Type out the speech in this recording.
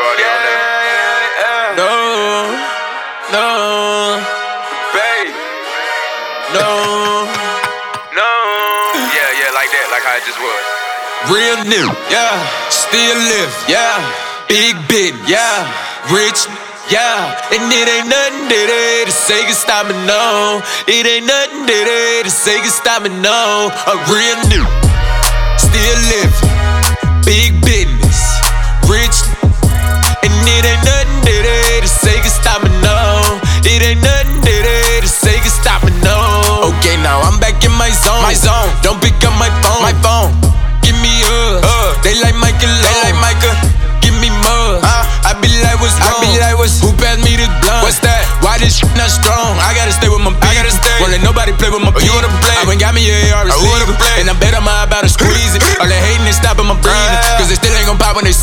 party on that. No, no, Babe. no. No. Yeah, like that, like how it just was. Real new, yeah. Still live, yeah. Big bit, yeah. Rich, yeah. And it ain't nothing to say can stop me, no. It ain't nothing to say can stop me, no. A real new, still live. Big business, rich. And it ain't nothing to say can stop me, no. It ain't nothing to say can stop me, no. Okay, now I'm back in my zone. My zone. Don't pick up my phone. My phone. Give me they like Michael. They like Micah. Give me more. I be like what's wrong? I be like who passed me this blunt? What's that? Why this shit not strong? I gotta stay with my people. I gotta stay. Won't let nobody play with my people. You wanna play? I went got me a AR receiver, and I bet I'm about to squeeze it. All that hating is stopping my breathing, cause they still ain't gon' pop when they